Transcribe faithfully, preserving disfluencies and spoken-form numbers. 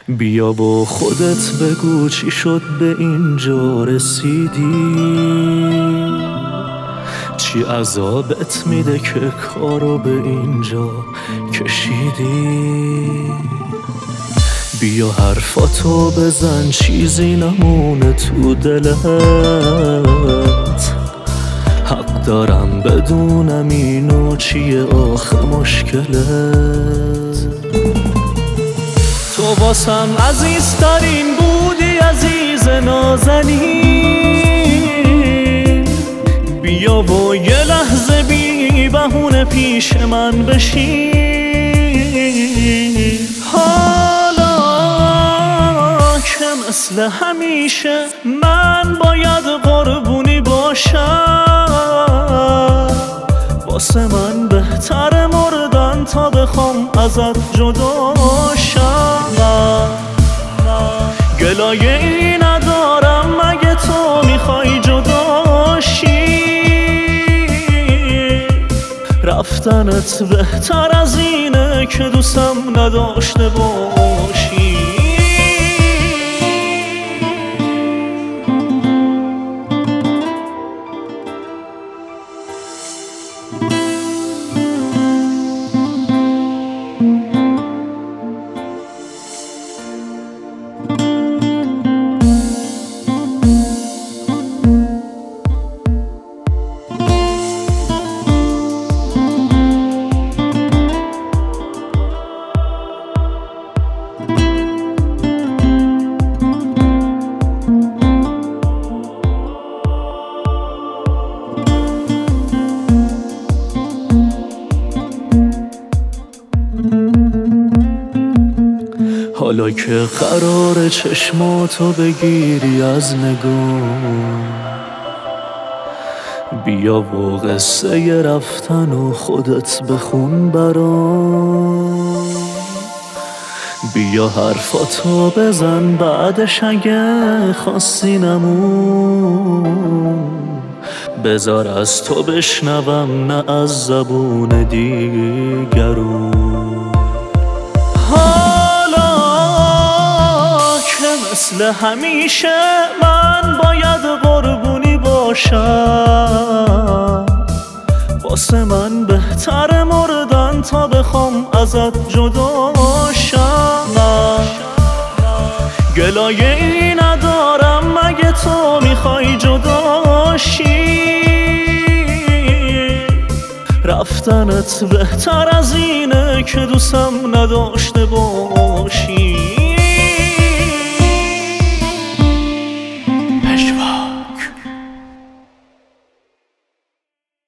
بیا با خودت بگو چی شد به اینجا رسیدی، چی عذابت میده که کارو به اینجا کشیدی. بیا حرفاتو بزن چیزی نمونه تو دلت، حق دارم بدونم اینو چیه آخه مشکلت. تو واسم عزیزترین بودی عزیز نازنین، بیا و یه لحظه بی بهونه پیش من بشین. حالا که مثل همیشه من باید قربونی باشم، واسه من بهتر مردن تا بخوام ازت جدا شم. گلایه ای ندارم مگه تو میخوای جدا شی، رفتنت بهتر از اینه که دوستم نداشته باشی. حالا که قرار چشماتو بگیری از نگاه، بیا و قصه رفتن و خودت بخون برام. بیا حرفاتو بزن بعدش اگه خواستی نمون، بذار از تو بشنوم نه از زبون دیگرون. مثل همیشه من باید قربونی باشم، واسه من بهتر مردن تا بخوام ازت جدا شم. گلایه ای ندارم مگه تو میخوای جدا شی، رفتنت بهتر از اینه که دوستم نداشته باشی.